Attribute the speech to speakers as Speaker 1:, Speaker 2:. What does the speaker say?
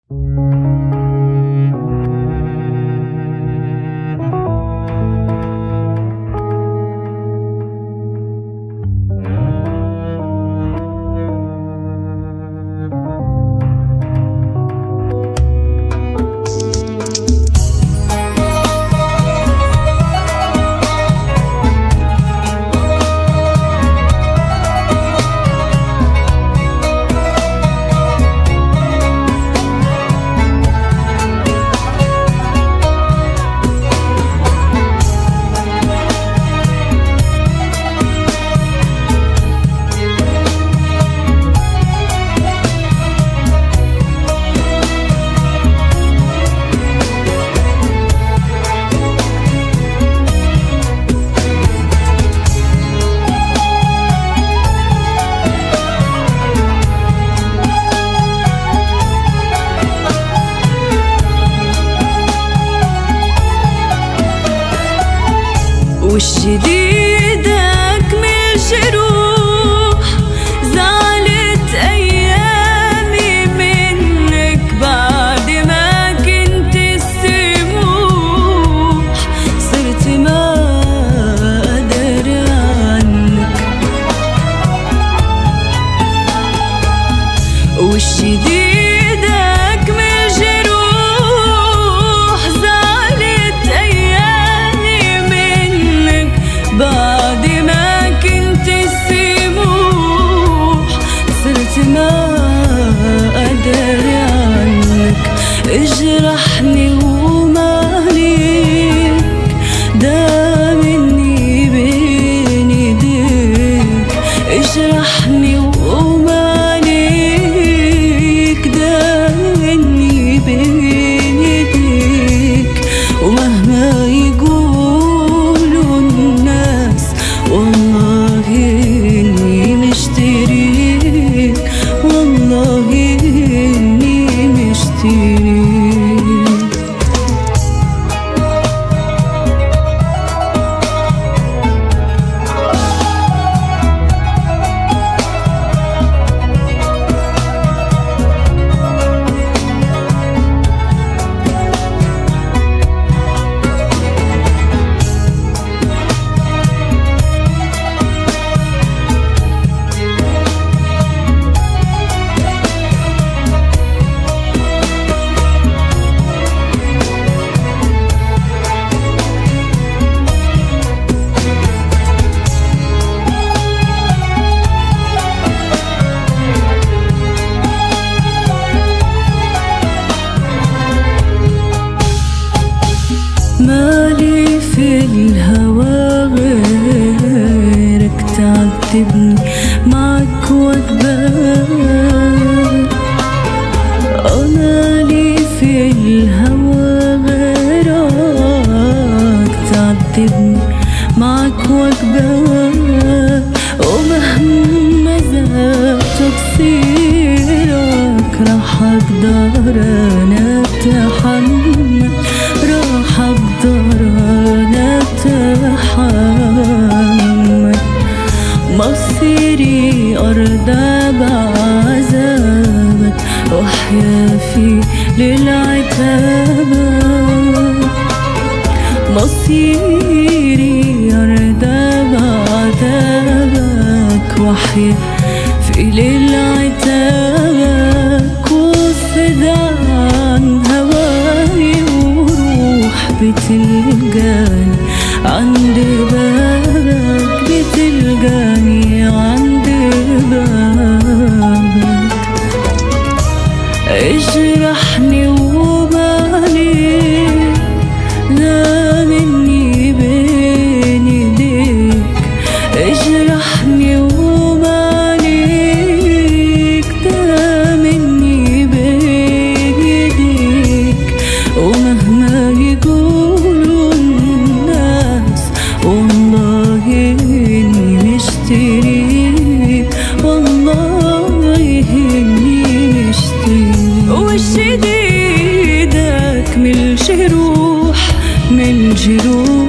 Speaker 1: وش جديدك من جروح زعلت أيامي منك بعد ما كنت السموح صرت ما أقدر عنك. وش جديدك من جروح زعلت أيامي منك بعد ما كنت السموح صرت ما أقدر عنك. اجرحني وماليك ده مني بين ايديك. اجرحني وماليك ده مني بين ايديك. ومهما يقولوا الناس والله إني مشتريك، والله إني مشتريك. مالي في الهوى غيرك تعذبني معك وأكبر. مالي في الهوى غيرك تعذبني معك وأكبر. ومهما زاد تقصيرك راح أقدر أنا أتحمل، راح أقدر أنا أتحمل. مصيري أرضى بعذابك وأحيا في للعتابك. مصيري أرضى بعذابك وأحيا في للعتابك. وصد عن هواي وروح بتلقاني عند بابك، بتلقاني عند بابك. اجرحني وماليك لا مني بين ايديك. اجرحني وماليك ده مني بين ايديك. ومهما يقولوا الناس والله إني مشتريك، والله إني مشتريك. وش جديدك من الجروح، من الجروح